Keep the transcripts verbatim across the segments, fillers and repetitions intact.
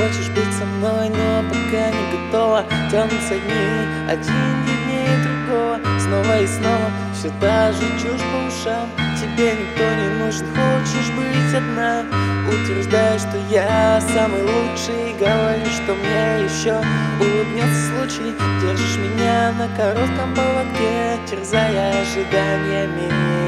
хочешь быть со мной, но пока не готова. Тянутся дни, один длиннее другого. Снова и снова все та же чушь по ушам. Тебе никто не нужен, хочешь быть одна. Утверждаешь, что я самый лучший, говоришь, что мне еще улыбнется случай. Держишь меня на коротком поводке, терзая ожиданиями.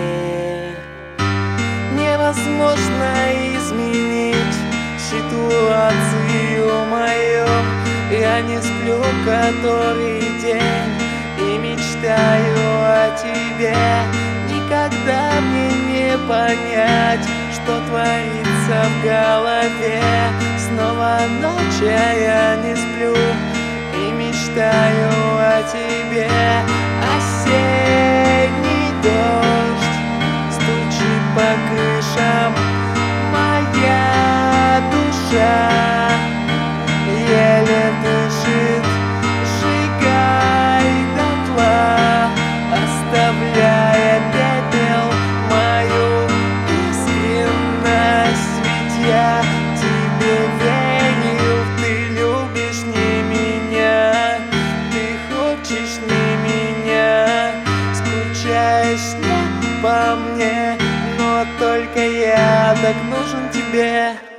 Невозможно изменить ситуацию мою. Я не сплю который день и мечтаю о тебе. Никогда мне не понять, что творится в голове. Снова ночь, а я не сплю и мечтаю о тебе. Осенний дождь стучит по крышам. Моя душа еле дышит. Сжигай дотла, оставляя пепел мою искренность. Ведь я тебе верю, ты любишь не меня, ты хочешь не меня, скучаешь не по мне, но только я так нужен тебе.